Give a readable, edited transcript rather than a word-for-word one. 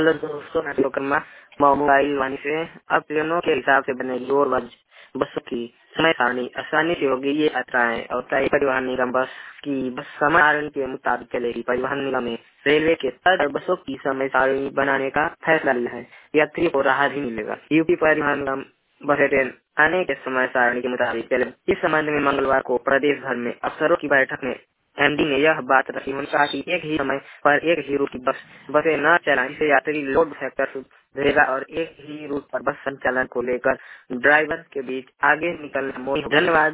Hello दोस्तों, मैं शोकरमा mobile वाणी से अब ट्रेनों के हिसाब से बनेगी और बसों की समय सारणी आसानी से होगी। ये यात्राएं और कई परिवहन निगम बस समय सारणी के मुताबिक चलेगी। परिवहन निगम ने रेलवे के तर्ज पर बसों की समय सारणी बनाने का फैसला लिया है। यात्री को राहत भी मिलेगा। यूपी परिवहन निगम बसें ट्रेन आने के समय सारणी के मुताबिक चले। इस संबंध में मंगलवार को प्रदेश भर में अफसरों की बैठक में एमडी ने यह बात रखी। उन्होंने कहा कि एक ही समय पर एक ही रूट की बसें न चलाएं, इससे यात्री लोड फैक्टर सुधरेगा और एक ही रूट पर बस संचालन को लेकर ड्राइवर के बीच आगे निकलना मुश्किल होगा। धन्यवाद।